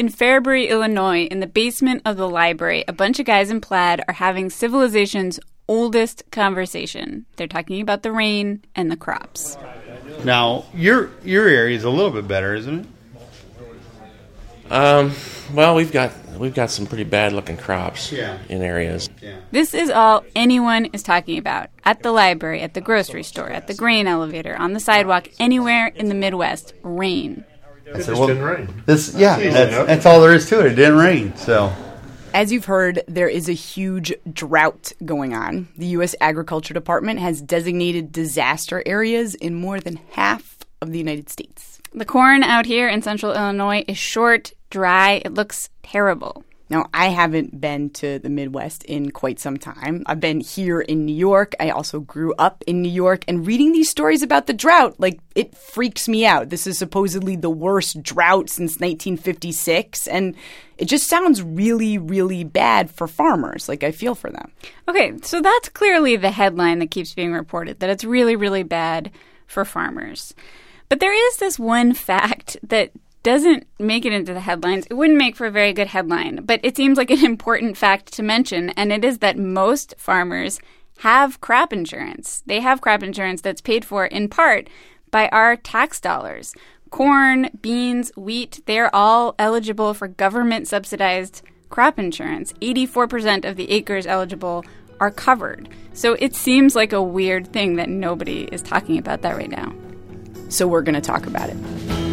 In Fairbury, Illinois, in the basement of the library, a bunch of guys in plaid are having civilization's oldest conversation. They're talking about the rain and the crops. Now, your area is a little bit better, isn't it? Well, we've got some pretty bad-looking crops in areas. Yeah. This is all anyone is talking about. At the library, at the grocery store, at the grain elevator, on the sidewalk, anywhere in the Midwest, rain. It just didn't rain. That's all there is to it. It didn't rain, so... As you've heard, there is a huge drought going on. The U.S. Agriculture Department has designated disaster areas in more than half of the United States. The corn out here in central Illinois is short, dry. It looks terrible. Now, I haven't been to the Midwest in quite some time. I've been here in New York. I also grew up in New York. And reading these stories about the drought, it freaks me out. This is supposedly the worst drought since 1956. And it just sounds really, really bad for farmers. I feel for them. Okay, so that's clearly the headline that keeps being reported, that it's really, really bad for farmers. But there is this one fact that doesn't make it into the headlines. It wouldn't make for a very good headline, but it seems like an important fact to mention, and it is that most farmers have crop insurance. They have crop insurance that's paid for in part by our tax dollars. Corn, beans, wheat, they're all eligible for government-subsidized crop insurance. 84% of the acres eligible are covered. So it seems like a weird thing that nobody is talking about that right now. So we're going to talk about it.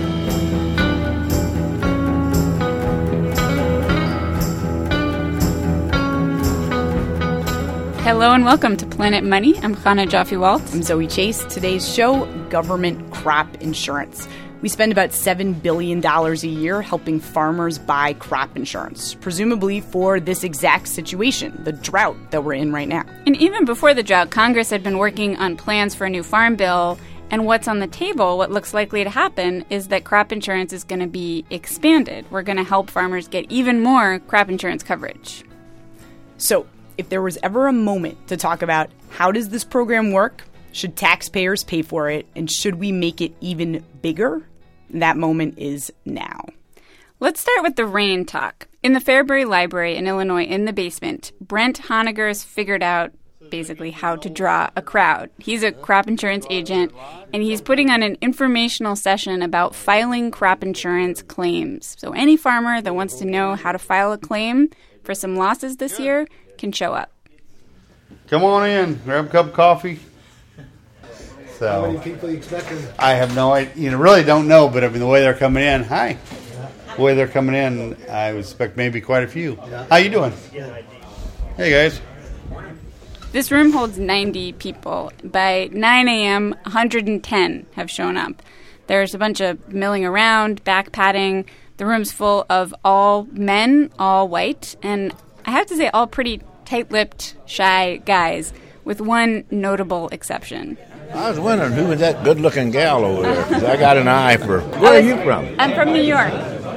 Hello and welcome to Planet Money. I'm Chana Joffe-Walt. I'm Zoe Chase. Today's show, government crop insurance. We spend about $7 billion a year helping farmers buy crop insurance, presumably for this exact situation, the drought that we're in right now. And even before the drought, Congress had been working on plans for a new farm bill. And what's on the table, what looks likely to happen, is that crop insurance is going to be expanded. We're going to help farmers get even more crop insurance coverage. So, if there was ever a moment to talk about how does this program work, should taxpayers pay for it, and should we make it even bigger, that moment is now. Let's start with the rain talk. In the Fairbury Library in Illinois, in the basement, Brent Honegger's figured out basically how to draw a crowd. He's a crop insurance agent, and he's putting on an informational session about filing crop insurance claims. So any farmer that wants to know how to file a claim for some losses this year can show up. Come on in, grab a cup of coffee. So, how many people are you expecting? I have no idea. Really don't know, but the way they're coming in, hi. The way they're coming in, I would expect maybe quite a few. Yeah. How you doing? Yeah. Hey, guys. This room holds 90 people. By 9 a.m., 110 have shown up. There's a bunch of milling around, back patting. The room's full of all men, all white, and I have to say all pretty tight-lipped, shy guys, with one notable exception. I was wondering who was that good-looking gal over there, because I got an eye for... Where are you from? I'm from New York.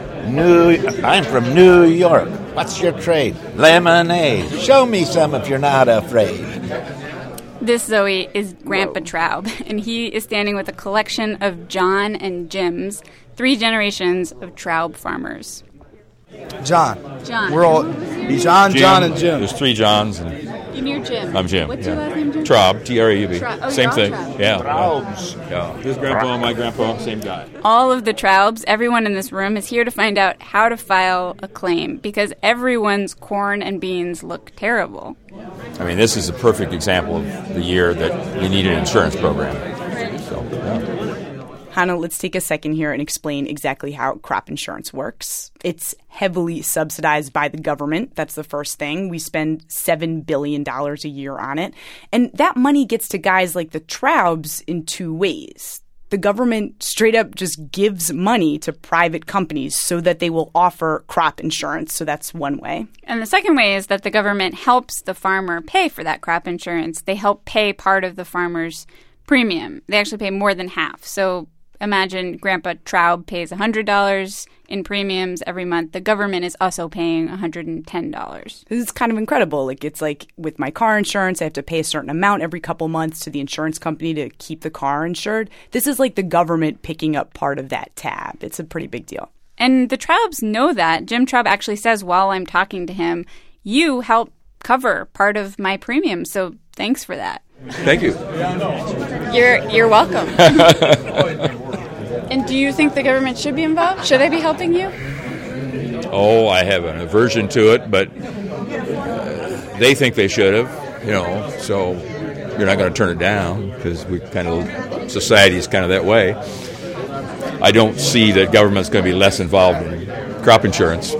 I'm from New York. What's your trade? Lemonade. Show me some if you're not afraid. This, Zoe, is Grandpa Traub, and he is standing with a collection of John and Jims, 3 generations of Traub farmers. John. We're all John, Jim. John, and Jim. There's 3 Johns. And you're Jim. I'm Jim. What's your last name, Jim? Traub, T-R-A-U-B. Oh, same thing. Traub. Yeah. Traubs. Yeah. His grandpa, my grandpa, same guy. All of the Traubs, everyone in this room, is here to find out how to file a claim because everyone's corn and beans look terrible. I mean, this is a perfect example of the year that we need an insurance program. So, yeah. Hannah, let's take a second here and explain exactly how crop insurance works. It's heavily subsidized by the government. That's the first thing. We spend $7 billion a year on it. And that money gets to guys like the Traubs in 2 ways. The government straight up just gives money to private companies so that they will offer crop insurance. So that's one way. And the second way is that the government helps the farmer pay for that crop insurance. They help pay part of the farmer's premium. They actually pay more than half. So imagine Grandpa Traub pays $100 in premiums every month. The government is also paying $110. This is kind of incredible. It's like with my car insurance, I have to pay a certain amount every couple months to the insurance company to keep the car insured. This is like the government picking up part of that tab. It's a pretty big deal. And the Traubs know that. Jim Traub actually says while I'm talking to him, you help cover part of my premium, so thanks for that. Thank you. You're welcome. And do you think the government should be involved? Should I be helping you? Oh, I have an aversion to it, but they think they should have, so you're not going to turn it down because society is kind of that way. I don't see that government's going to be less involved in crop insurance.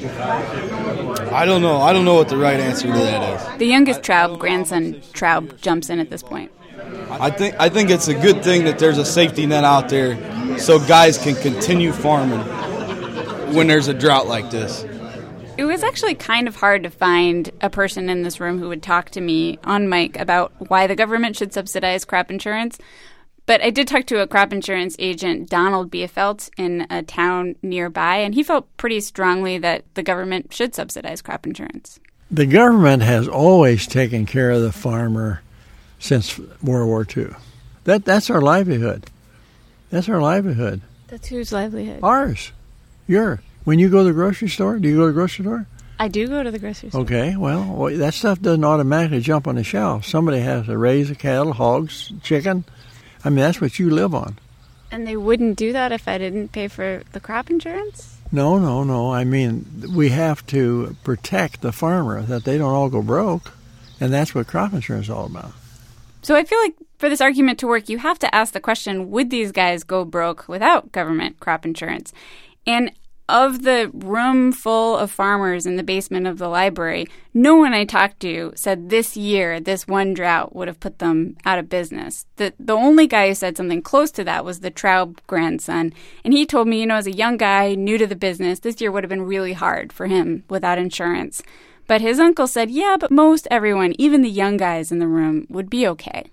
I don't know. I don't know what the right answer to that is. The youngest Traub, grandson Traub, jumps in at this point. I think it's a good thing that there's a safety net out there so guys can continue farming when there's a drought like this. It was actually kind of hard to find a person in this room who would talk to me on mic about why the government should subsidize crop insurance. But I did talk to a crop insurance agent, Donald Biefeld, in a town nearby, and he felt pretty strongly that the government should subsidize crop insurance. The government has always taken care of the farmer since World War II. That's our livelihood. That's our livelihood. That's whose livelihood? Ours. When you go to the grocery store, do you go to the grocery store? I do go to the grocery store. Okay, well, that stuff doesn't automatically jump on the shelf. Somebody has to raise the cattle, hogs, chicken. I mean, that's what you live on. And they wouldn't do that if I didn't pay for the crop insurance? No. I mean, we have to protect the farmer, that they don't all go broke. And that's what crop insurance is all about. So I feel like for this argument to work, you have to ask the question, would these guys go broke without government crop insurance? And of the room full of farmers in the basement of the library, no one I talked to said this year, this one drought would have put them out of business. The only guy who said something close to that was the Traub grandson. And he told me, as a young guy, new to the business, this year would have been really hard for him without insurance. But his uncle said, yeah, but most everyone, even the young guys in the room, would be okay.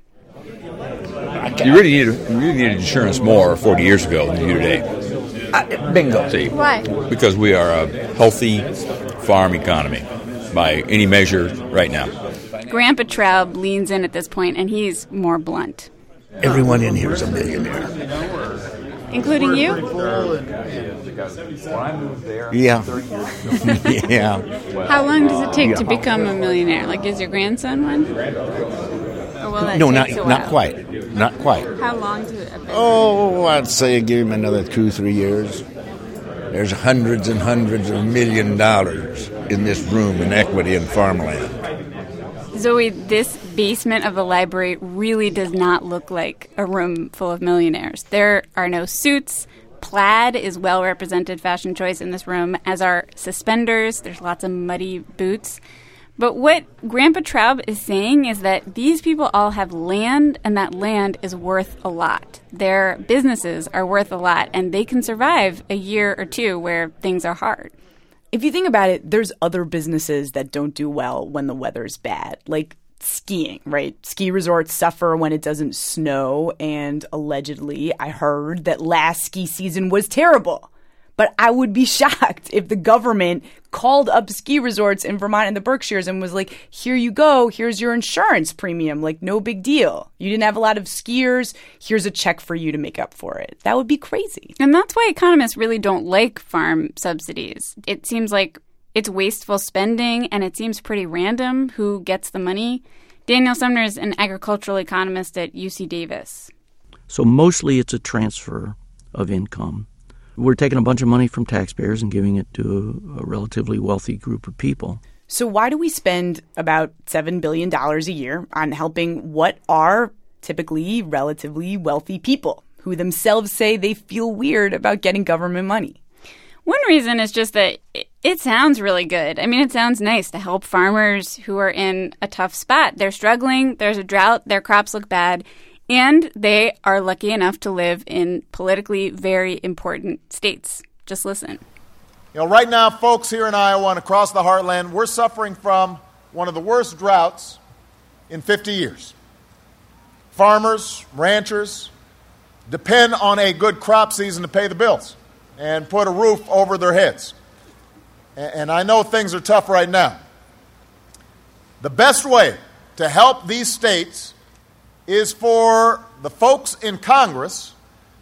You really needed insurance more 40 years ago than you do today. Bingo. See, why? Because we are a healthy farm economy by any measure right now. Grandpa Traub leans in at this point, and he's more blunt. Everyone in here is a millionaire. Including you? Yeah. Yeah. How long does it take to become a millionaire? Like, is your grandson one? Or will that No, take a while? not quite. Not quite. How long does it take? Oh, I'd say give him another 2-3 years. There's hundreds and hundreds of $1 million in this room in equity and farmland. Zoe, this basement of the library really does not look like a room full of millionaires. There are no suits. Plaid is well-represented fashion choice in this room, as are suspenders. There's lots of muddy boots. But what Grandpa Traub is saying is that these people all have land, and that land is worth a lot. Their businesses are worth a lot, and they can survive a year or two where things are hard. If you think about it, there's other businesses that don't do well when the weather's bad, like skiing, right? Ski resorts suffer when it doesn't snow, and allegedly I heard that last ski season was terrible. But I would be shocked if the government called up ski resorts in Vermont and the Berkshires and was like, here you go, here's your insurance premium, like no big deal. You didn't have a lot of skiers, here's a check for you to make up for it. That would be crazy. And that's why economists really don't like farm subsidies. It seems like it's wasteful spending, and it seems pretty random who gets the money. Daniel Sumner is an agricultural economist at UC Davis. So mostly it's a transfer of income. We're taking a bunch of money from taxpayers and giving it to a relatively wealthy group of people. So why do we spend about $7 billion a year on helping what are typically relatively wealthy people who themselves say they feel weird about getting government money? One reason is just that it sounds really good. I mean, it sounds nice to help farmers who are in a tough spot. They're struggling, there's a drought, their crops look bad, and they are lucky enough to live in politically very important states. Just listen. Right now, folks here in Iowa and across the heartland, we're suffering from one of the worst droughts in 50 years. Farmers, ranchers depend on a good crop season to pay the bills and put a roof over their heads. And I know things are tough right now. The best way to help these states is for the folks in Congress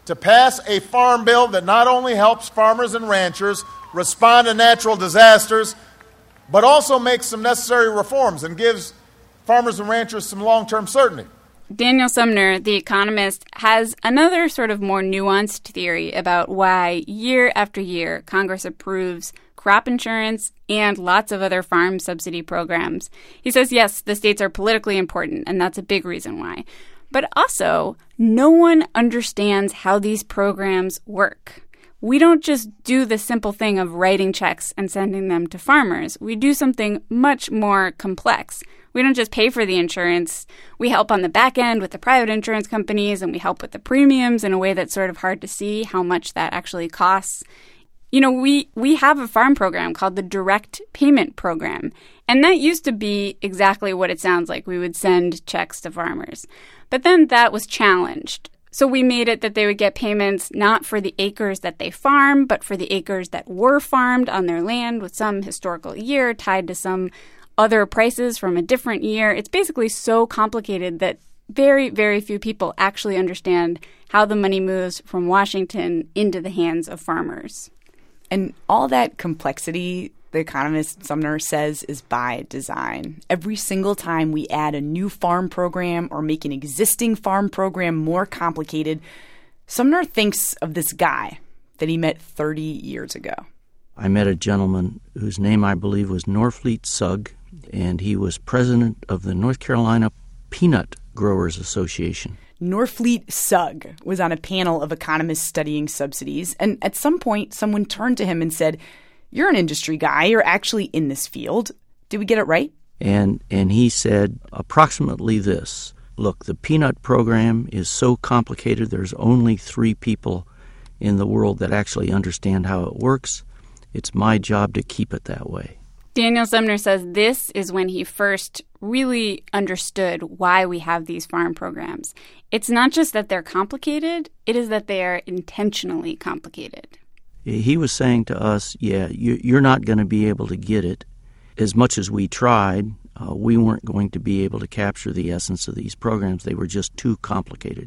to pass a farm bill that not only helps farmers and ranchers respond to natural disasters, but also makes some necessary reforms and gives farmers and ranchers some long-term certainty. Daniel Sumner, the economist, has another sort of more nuanced theory about why year after year Congress approves crop insurance and lots of other farm subsidy programs. He says, yes, the states are politically important, and that's a big reason why. But also, no one understands how these programs work. We don't just do the simple thing of writing checks and sending them to farmers. We do something much more complex. We don't just pay for the insurance. We help on the back end with the private insurance companies, and we help with the premiums in a way that's sort of hard to see how much that actually costs. You know, we have a farm program called the Direct Payment Program, and that used to be exactly what it sounds like. We would send checks to farmers. But then that was challenged. So we made it that they would get payments not for the acres that they farm, but for the acres that were farmed on their land with some historical year tied to some other prices from a different year. It's basically so complicated that very, very few people actually understand how the money moves from Washington into the hands of farmers. And all that complexity, the economist Sumner says, is by design. Every single time we add a new farm program or make an existing farm program more complicated, Sumner thinks of this guy that he met 30 years ago. I met a gentleman whose name I believe was Norfleet Sugg, and he was president of the North Carolina Peanut Growers Association. Norfleet Sugg was on a panel of economists studying subsidies, and at some point someone turned to him and said, "You're an industry guy. You're actually in this field. Did we get it right?" And he said approximately this: look, the peanut program is so complicated, there's only 3 people in the world that actually understand how it works. It's my job to keep it that way. Daniel Sumner says this is when he first really understood why we have these farm programs. It's not just that they're complicated, it is that they are intentionally complicated. He was saying to us, you're not going to be able to get it. As much as we tried, we weren't going to be able to capture the essence of these programs. They were just too complicated.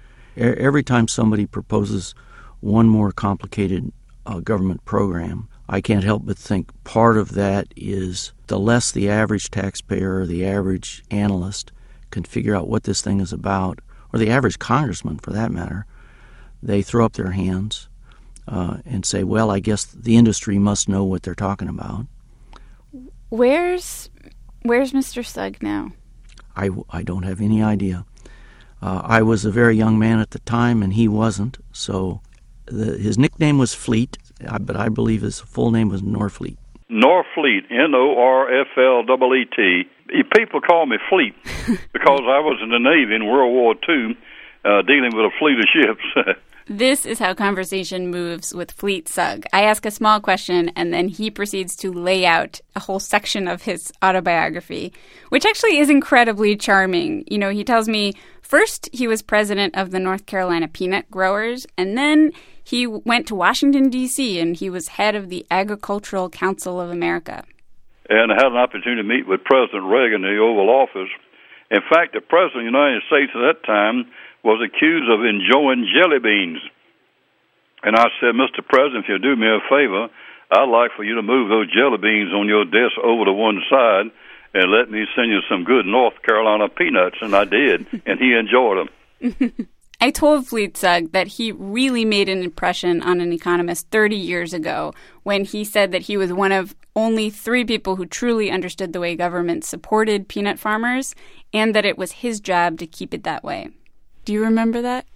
Every time somebody proposes one more complicated government program, I can't help but think part of that is the less the average taxpayer or the average analyst can figure out what this thing is about, or the average congressman for that matter, they throw up their hands and say, well, I guess the industry must know what they're talking about. Where's Mr. Sugg now? I don't have any idea. I was a very young man at the time, and he wasn't, so his nickname was Fleet, but I believe his full name was Norfleet. Norfleet, Norfleet. People call me Fleet because I was in the Navy in World War II dealing with a fleet of ships. This is how conversation moves with Fleet Sugg. I ask a small question, and then he proceeds to lay out a whole section of his autobiography, which actually is incredibly charming. You know, he tells me first he was president of the North Carolina Peanut Growers, and then he went to Washington, D.C., and he was head of the Agricultural Council of America. And I had an opportunity to meet with President Reagan in the Oval Office. In fact, the President of the United States at that time was accused of enjoying jelly beans. And I said, Mr. President, if you'll do me a favor, I'd like for you to move those jelly beans on your desk over to one side and let me send you some good North Carolina peanuts. And I did, and he enjoyed them. I told Fleet Sugg that he really made an impression on an economist 30 years ago when he said that he was one of only 3 people who truly understood the way government supported peanut farmers and that it was his job to keep it that way. Do you remember that?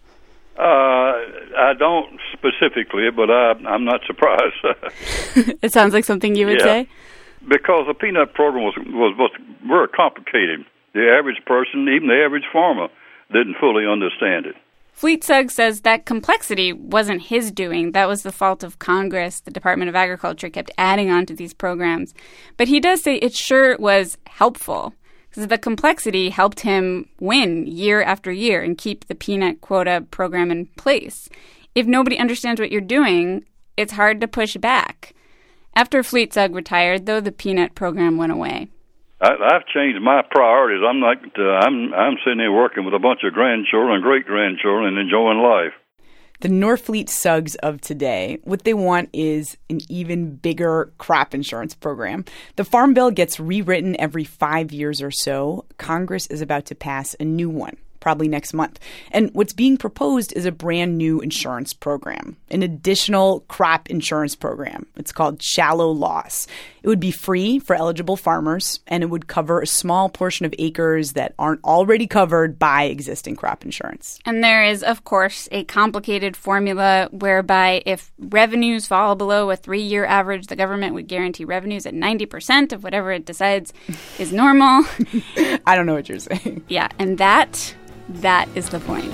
I don't specifically, but I'm not surprised. It sounds like something you would say? Because the peanut program was very complicated. The average person, even the average farmer, didn't fully understand it. Fleet Sugg says that complexity wasn't his doing. That was the fault of Congress. The Department of Agriculture kept adding on to these programs. But he does say it sure was helpful, because the complexity helped him win year after year and keep the peanut quota program in place. If nobody understands what you're doing, it's hard to push back. After Fleet Sugg retired, though, the peanut program went away. I've changed my priorities. I'm sitting here working with a bunch of grandchildren and great-grandchildren and enjoying life. The Norfleet Suggs of today, what they want is an even bigger crop insurance program. The Farm Bill gets rewritten every 5 years or so. Congress is about to pass a new one, probably next month. And what's being proposed is a brand new insurance program, an additional crop insurance program. It's called Shallow Loss. It would be free for eligible farmers, and it would cover a small portion of acres that aren't already covered by existing crop insurance. And there is, of course, a complicated formula whereby if revenues fall below a 3-year average, the government would guarantee revenues at 90% of whatever it decides is normal. I don't know what you're saying. Yeah, and that is the point.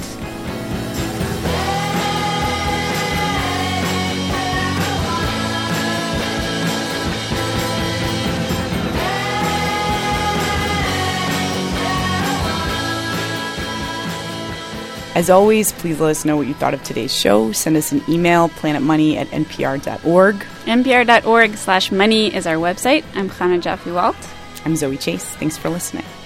As always, please let us know what you thought of today's show. Send us an email, planetmoney@npr.org. npr.org/money is our website. I'm Chana Joffe-Walt. I'm Zoe Chase. Thanks for listening.